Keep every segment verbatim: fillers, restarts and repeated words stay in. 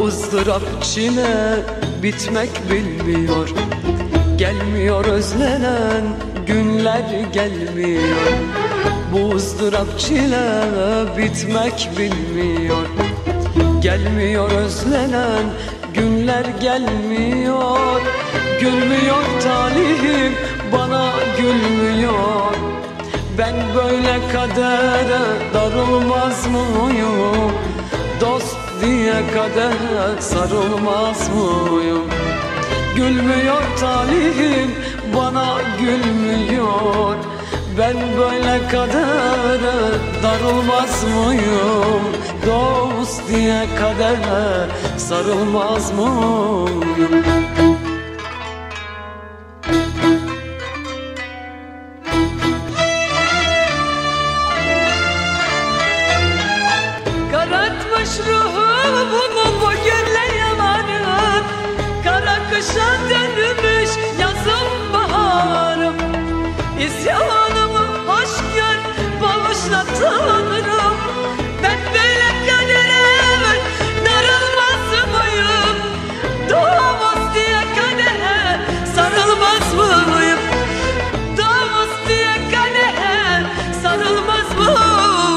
ızdırap çile bitmek bilmiyor. Gelmiyor özlenen günler gelmiyor. Bu ızdırap çile bitmek bilmiyor. Gelmiyor özlenen günler gelmiyor. Gülmüyor talihim, bana gülmüyor. Ben böyle kadere darılmaz mıyım? Dost diye kadere sarılmaz mıyım? Gülmüyor talihim, bana gülmüyor. Ben böyle kadere darılmaz mıyım? Dost diye kadere sarılmaz mıyım? Karartmış ruhumu bu gürleyemanım. Kara kışa dönmüş yazım baharım. İsyanımı hoş gör, bağışla Tanrım. Ben böyle kadere darılmaz mıyım? Doğmaz diye kadere sarılmaz mıyım? Doğmaz diye kadere sarılmaz mıyım?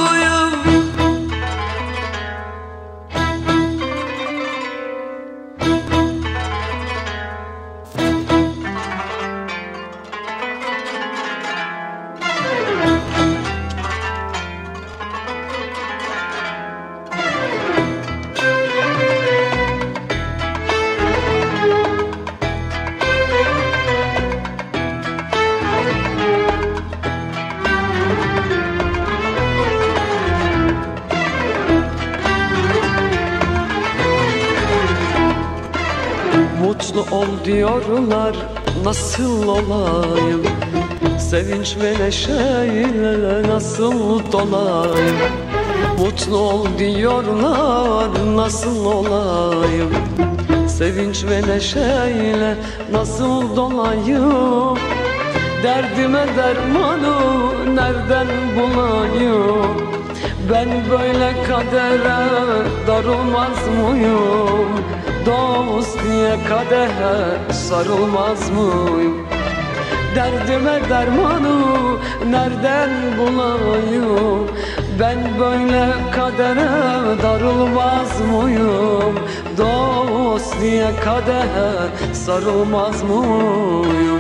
Mutlu ol diyorlar, nasıl olayım? Sevinç ve neşeyle nasıl dolayım? Mutlu ol diyorlar, nasıl olayım? Sevinç ve neşeyle nasıl dolayım? Derdime dermanı nereden bulayım? Ben böyle kadere darılmaz mıyım? Dost diye kadehe sarılmaz mıyım? Derdime dermanı nereden bulayım? Ben böyle kadere darılmaz mıyım? Dost diye kadehe sarılmaz mıyım?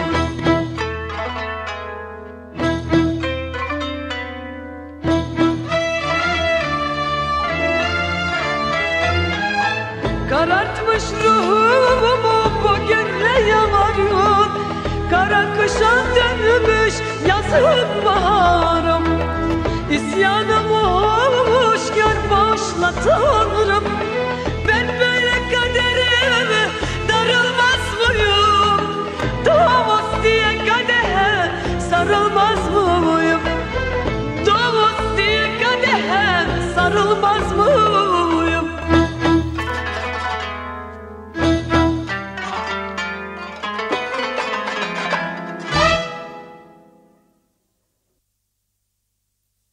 Karartmış ruhumu bu gürleye varıyor. Kara kışa dönmüş yazım baharım. İsyanımı hoş gör, bağışla Tanrım.